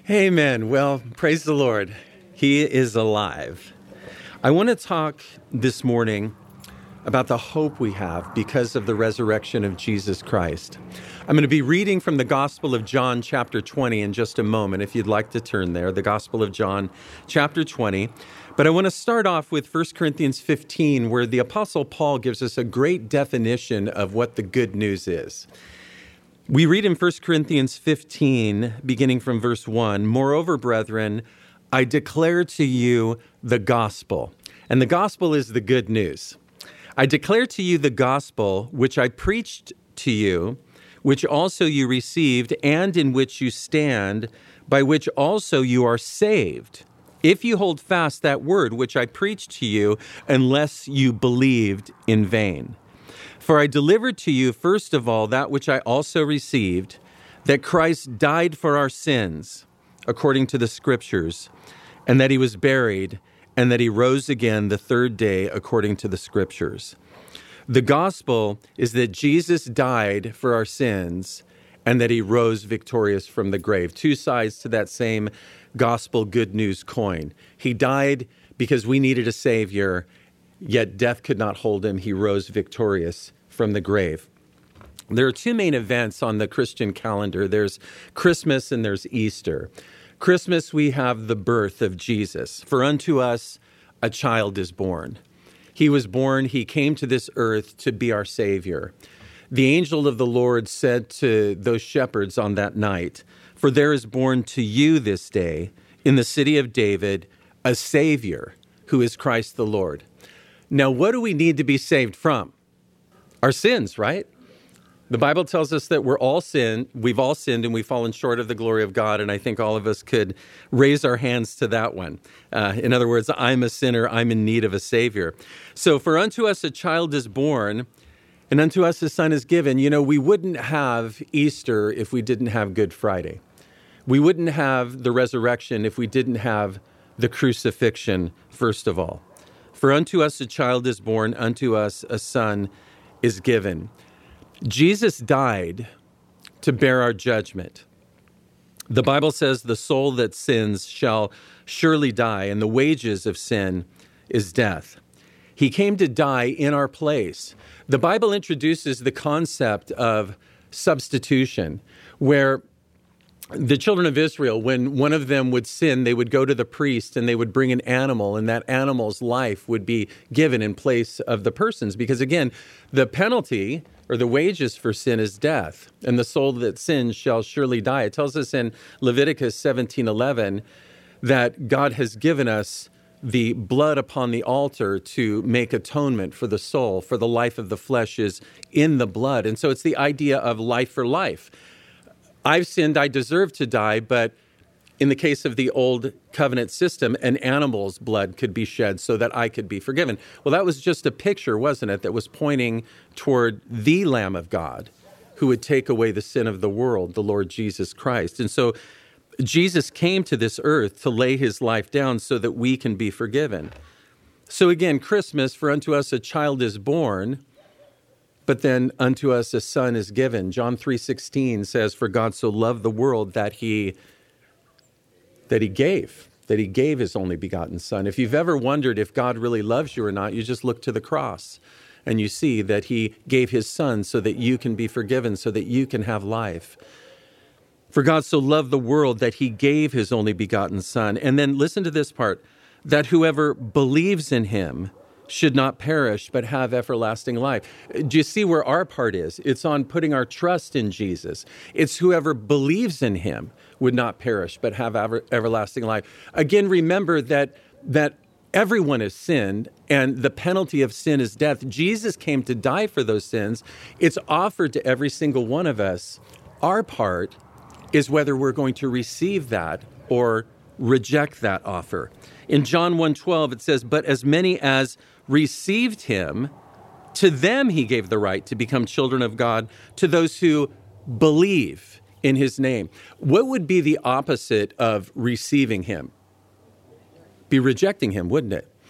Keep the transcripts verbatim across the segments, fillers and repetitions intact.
Amen. Well, praise the Lord. He is alive. I want to talk this morning about the hope we have because of the resurrection of Jesus Christ. I'm going to be reading from the Gospel of John, chapter twenty, in just a moment, if you'd like to turn there, the Gospel of John, chapter twenty. But I want to start off with First Corinthians fifteen, where the Apostle Paul gives us a great definition of what the good news is. We read in First Corinthians fifteen, beginning from verse one, "Moreover, brethren, I declare to you the gospel." And the gospel is the good news. "I declare to you the gospel which I preached to you, which also you received, and in which you stand, by which also you are saved, if you hold fast that word which I preached to you, unless you believed in vain. For I delivered to you, first of all, that which I also received, that Christ died for our sins, according to the Scriptures, and that he was buried, and that he rose again the third day, according to the Scriptures." The gospel is that Jesus died for our sins, and that he rose victorious from the grave. Two sides to that same gospel good news coin. He died because we needed a Savior, yet death could not hold him. He rose victorious from the grave. There are two main events on the Christian calendar. There's Christmas and there's Easter. Christmas, we have the birth of Jesus. "For unto us a child is born." He was born, he came to this earth to be our Savior. The angel of the Lord said to those shepherds on that night, "For there is born to you this day in the city of David a Savior, who is Christ the Lord." Now, what do we need to be saved from? Our sins, right? The Bible tells us that we're all sinned, we've all sinned, and we've fallen short of the glory of God, and I think all of us could raise our hands to that one. Uh, in other words, I'm a sinner, I'm in need of a Savior. So, "For unto us a child is born, and unto us a son is given." You know, we wouldn't have Easter if we didn't have Good Friday. We wouldn't have the resurrection if we didn't have the crucifixion, first of all. "For unto us a child is born, unto us a son is given." Jesus died to bear our judgment. The Bible says the soul that sins shall surely die, and the wages of sin is death. He came to die in our place. The Bible introduces the concept of substitution, where the children of Israel, when one of them would sin, they would go to the priest and they would bring an animal, and that animal's life would be given in place of the person's. Because again, the penalty or the wages for sin is death, and the soul that sins shall surely die. It tells us in Leviticus seventeen eleven that God has given us the blood upon the altar to make atonement for the soul, for the life of the flesh is in the blood. And so it's the idea of life for life. I've sinned, I deserve to die, but in the case of the old covenant system, an animal's blood could be shed so that I could be forgiven. Well, that was just a picture, wasn't it, that was pointing toward the Lamb of God who would take away the sin of the world, the Lord Jesus Christ. And so Jesus came to this earth to lay his life down so that we can be forgiven. So again, Christmas, "For unto us a child is born, but then unto us a son is given." John three sixteen says, "For God so loved the world that he that he gave, that he gave his only begotten son." If you've ever wondered if God really loves you or not, you just look to the cross and you see that he gave his son so that you can be forgiven, so that you can have life. "For God so loved the world that he gave his only begotten son." And then listen to this part, "that whoever believes in him should not perish, but have everlasting life." Do you see where our part is? It's on putting our trust in Jesus. It's whoever believes in him would not perish, but have ever, everlasting life. Again, remember that, that everyone has sinned, and the penalty of sin is death. Jesus came to die for those sins. It's offered to every single one of us. Our part is whether we're going to receive that or reject that offer. In John one twelve, it says, "But as many as received him, to them he gave the right to become children of God, to those who believe in his name." What would be the opposite of receiving him? Be rejecting him, wouldn't it?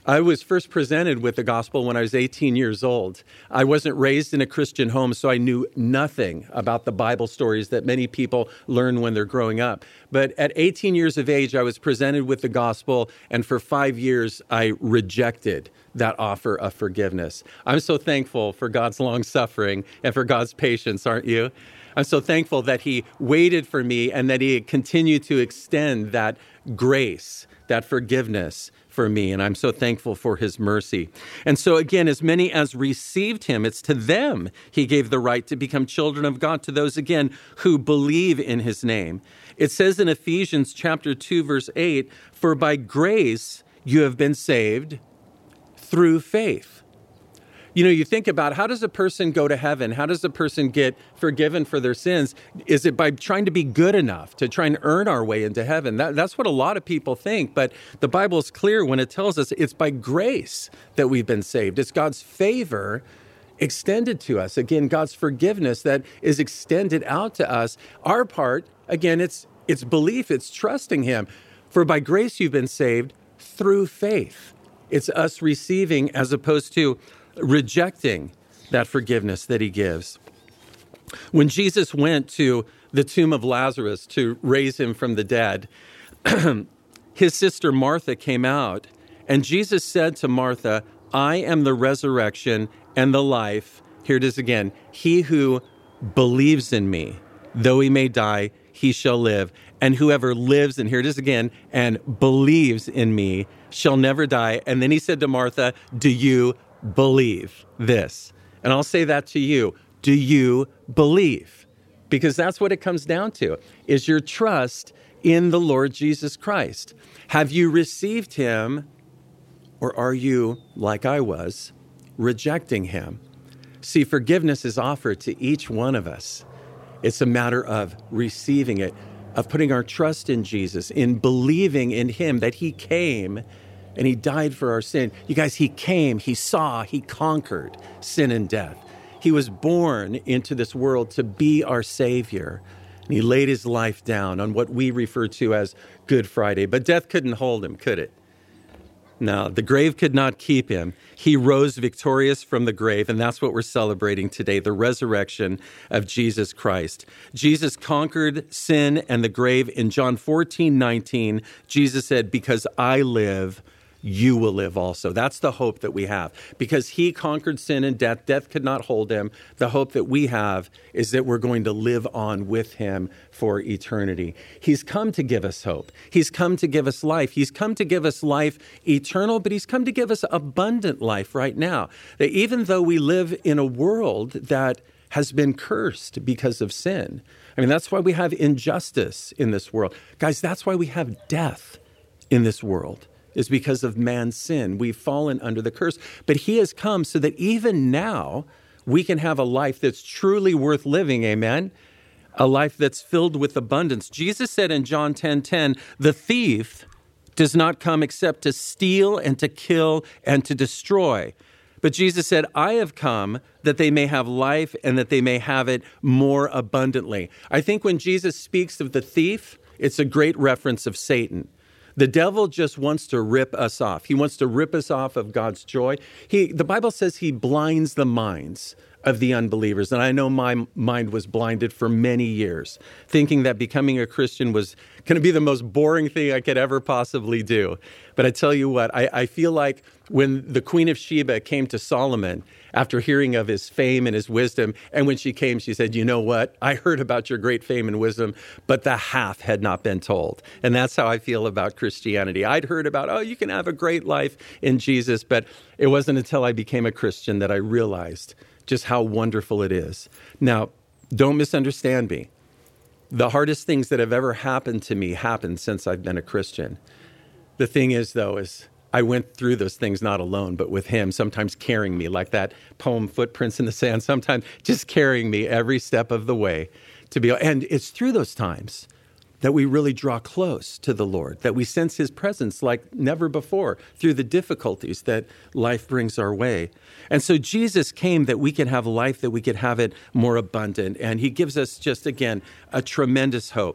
I was first presented with the gospel when I was eighteen years old. I wasn't raised in a Christian home, so I knew nothing about the Bible stories that many people learn when they're growing up. But at eighteen years of age, I was presented with the gospel, and for five years, I rejected that offer of forgiveness. I'm so thankful for God's long suffering and for God's patience, aren't you? I'm so thankful that he waited for me and that he continued to extend that grace, that forgiveness for me. And I'm so thankful for his mercy. And so again, as many as received him, it's to them he gave the right to become children of God, to those, again, who believe in his name. It says in Ephesians chapter two, verse eight, "For by grace you have been saved through faith." You know, you think about, how does a person go to heaven? How does a person get forgiven for their sins? Is it by trying to be good enough, to try and earn our way into heaven? That, that's what a lot of people think. But the Bible is clear when it tells us it's by grace that we've been saved. It's God's favor extended to us. Again, God's forgiveness that is extended out to us. Our part, again, it's it's belief, it's trusting him. For by grace you've been saved through faith. It's us receiving as opposed to rejecting that forgiveness that he gives. When Jesus went to the tomb of Lazarus to raise him from the dead, his sister Martha came out, and Jesus said to Martha, "I am the resurrection and the life." Here it is again. "He who believes in me, though he may die, he shall live. And whoever lives," and here it is again, "and believes in me shall never die." And then he said to Martha, "Do you believe this?" And I'll say that to you. Do you believe? Because that's what it comes down to, is your trust in the Lord Jesus Christ. Have you received him, or are you, like I was, rejecting him? See, forgiveness is offered to each one of us. It's a matter of receiving it, of putting our trust in Jesus, in believing in him, that he came and he died for our sin. You guys, he came, he saw, he conquered sin and death. He was born into this world to be our Savior. And he laid his life down on what we refer to as Good Friday. But death couldn't hold him, could it? No, the grave could not keep him. He rose victorious from the grave, and that's what we're celebrating today, the resurrection of Jesus Christ. Jesus conquered sin and the grave. In John fourteen nineteen, Jesus said, "Because I live, you will live also." That's the hope that we have. Because he conquered sin and death, death could not hold him. The hope that we have is that we're going to live on with him for eternity. He's come to give us hope. He's come to give us life. He's come to give us life eternal, but he's come to give us abundant life right now. That even though we live in a world that has been cursed because of sin, I mean, that's why we have injustice in this world. Guys, that's why we have death in this world. Is because of man's sin. We've fallen under the curse. But he has come so that even now we can have a life that's truly worth living, amen? A life that's filled with abundance. Jesus said in John ten ten, "The thief does not come except to steal and to kill and to destroy." But Jesus said, "I have come that they may have life and that they may have it more abundantly." I think when Jesus speaks of the thief, it's a great reference of Satan. The devil just wants to rip us off. He wants to rip us off of God's joy. He, the Bible says he blinds the minds of the unbelievers. And I know my mind was blinded for many years, thinking that becoming a Christian was going to be the most boring thing I could ever possibly do. But I tell you what, I, I feel like when the Queen of Sheba came to Solomon after hearing of his fame and his wisdom, and when she came, she said, "You know what? I heard about your great fame and wisdom, but the half had not been told." And that's how I feel about Christianity. I'd heard about, oh, you can have a great life in Jesus, but it wasn't until I became a Christian that I realized just how wonderful it is. Now, don't misunderstand me. The hardest things that have ever happened to me happened since I've been a Christian. The thing is, though, is I went through those things not alone, but with him, sometimes carrying me, like that poem, Footprints in the Sand, sometimes just carrying me every step of the way to be. And it's through those times that we really draw close to the Lord, that we sense his presence like never before through the difficulties that life brings our way. And so Jesus came that we could have life, that we could have it more abundant. And he gives us just, again, a tremendous hope.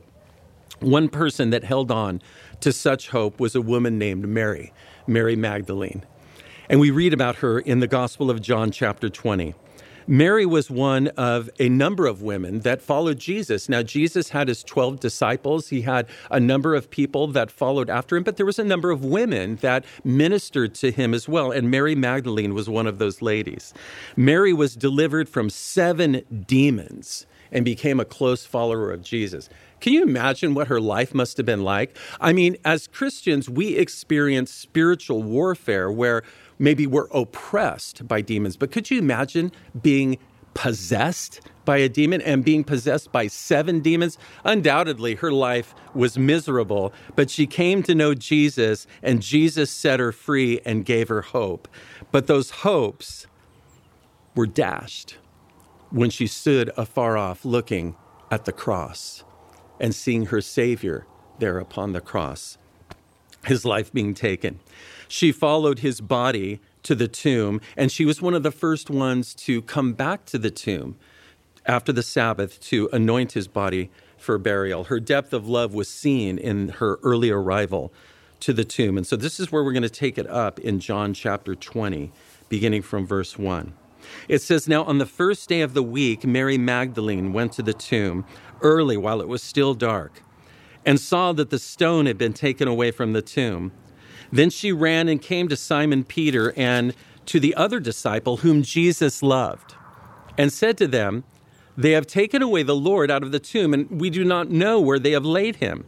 One person that held on to such hope was a woman named Mary, Mary Magdalene. And we read about her in the Gospel of John, chapter twenty. Mary was one of a number of women that followed Jesus. Now, Jesus had his twelve disciples. He had a number of people that followed after him, but there was a number of women that ministered to him as well. And Mary Magdalene was one of those ladies. Mary was delivered from seven demons and became a close follower of Jesus. Can you imagine what her life must have been like? I mean, as Christians, we experience spiritual warfare where maybe we're oppressed by demons. But could you imagine being possessed by a demon and being possessed by seven demons? Undoubtedly, her life was miserable, but she came to know Jesus, and Jesus set her free and gave her hope. But those hopes were dashed when she stood afar off looking at the cross and seeing her Savior there upon the cross, his life being taken. She followed his body to the tomb, and she was one of the first ones to come back to the tomb after the Sabbath to anoint his body for burial. Her depth of love was seen in her early arrival to the tomb. And so this is where we're going to take it up in John chapter twenty, beginning from verse one. It says, "Now on the first day of the week, Mary Magdalene went to the tomb early while it was still dark and saw that the stone had been taken away from the tomb. Then she ran and came to Simon Peter and to the other disciple whom Jesus loved, and said to them, 'They have taken away the Lord out of the tomb, and we do not know where they have laid him.'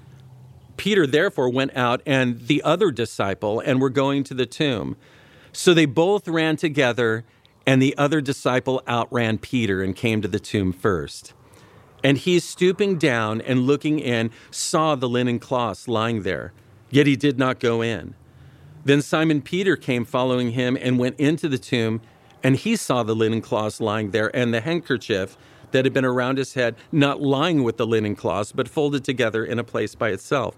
Peter therefore went out and the other disciple and were going to the tomb. So they both ran together, and the other disciple outran Peter and came to the tomb first. And he, stooping down and looking in, saw the linen cloths lying there, yet he did not go in. Then Simon Peter came following him and went into the tomb, and he saw the linen cloths lying there, and the handkerchief that had been around his head, not lying with the linen cloths, but folded together in a place by itself.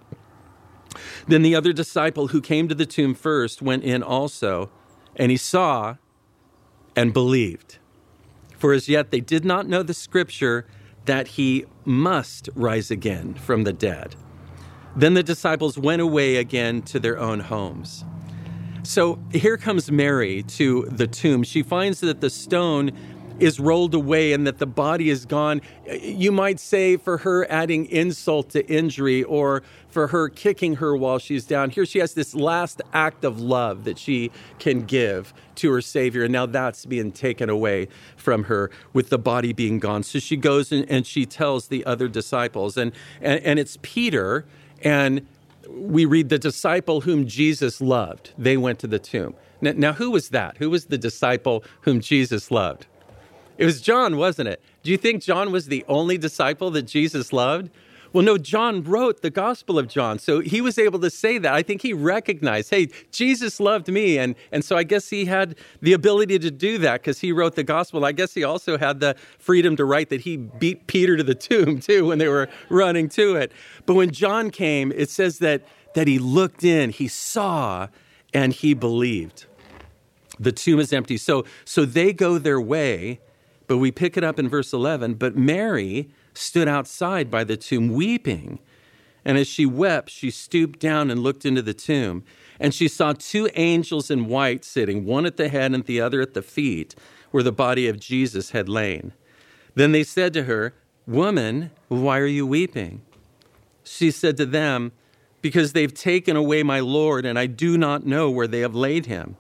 Then the other disciple who came to the tomb first went in also, and he saw and believed. For as yet they did not know the scripture that he must rise again from the dead. Then the disciples went away again to their own homes." So here comes Mary to the tomb. She finds that the stone is rolled away and that the body is gone. You might say for her adding insult to injury, or for her kicking her while she's down. Here she has this last act of love that she can give to her Savior, and now that's being taken away from her with the body being gone. So she goes and, and she tells the other disciples, and, and, and it's Peter, and we read the disciple whom Jesus loved. They went to the tomb. Now, now who was that? Who was the disciple whom Jesus loved? It was John, wasn't it? Do you think John was the only disciple that Jesus loved? Well, no, John wrote the Gospel of John, so he was able to say that. I think he recognized, hey, Jesus loved me, and, and so I guess he had the ability to do that because he wrote the Gospel. I guess he also had the freedom to write that he beat Peter to the tomb, too, when they were running to it. But when John came, it says that, that he looked in, he saw, and he believed. The tomb is empty. So, so they go their way. But we pick it up in verse eleven. But Mary stood outside by the tomb weeping. And as she wept, she stooped down and looked into the tomb. And she saw two angels in white sitting, one at the head and the other at the feet, where the body of Jesus had lain. Then they said to her, "Woman, why are you weeping?" She said to them, "Because they've taken away my Lord, and I do not know where they have laid him."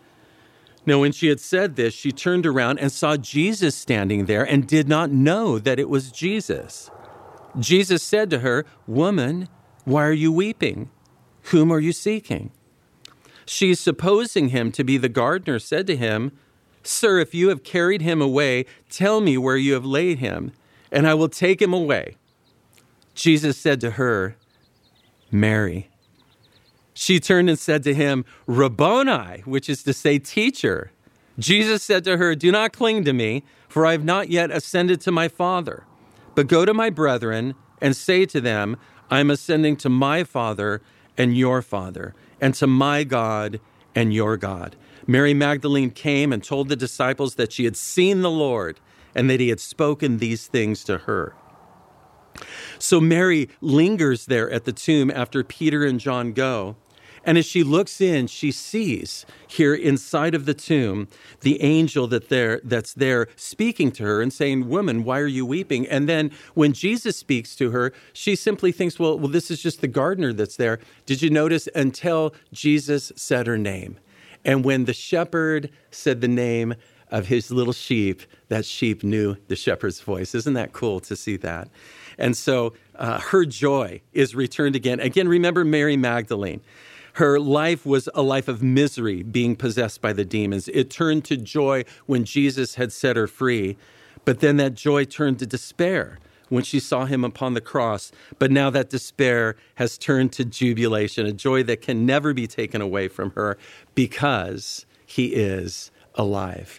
Now, when she had said this, she turned around and saw Jesus standing there and did not know that it was Jesus. Jesus said to her, "Woman, why are you weeping? Whom are you seeking?" She, supposing him to be the gardener, said to him, "Sir, if you have carried him away, tell me where you have laid him, and I will take him away." Jesus said to her, "Mary." She turned and said to him, "Rabboni," which is to say, teacher. Jesus said to her, "Do not cling to me, for I have not yet ascended to my Father. But go to my brethren and say to them, I am ascending to my Father and your Father, and to my God and your God." Mary Magdalene came and told the disciples that she had seen the Lord and that he had spoken these things to her. So Mary lingers there at the tomb after Peter and John go. And as she looks in, she sees here inside of the tomb the angel that there that's there speaking to her and saying, "Woman, why are you weeping?" And then when Jesus speaks to her, she simply thinks, well, well, this is just the gardener that's there. Did you notice? Until Jesus said her name. And when the shepherd said the name of his little sheep, that sheep knew the shepherd's voice. Isn't that cool to see that? And so uh, her joy is returned again. Again, remember Mary Magdalene. Her life was a life of misery, being possessed by the demons. It turned to joy when Jesus had set her free. But then that joy turned to despair when she saw him upon the cross. But now that despair has turned to jubilation, a joy that can never be taken away from her because he is alive.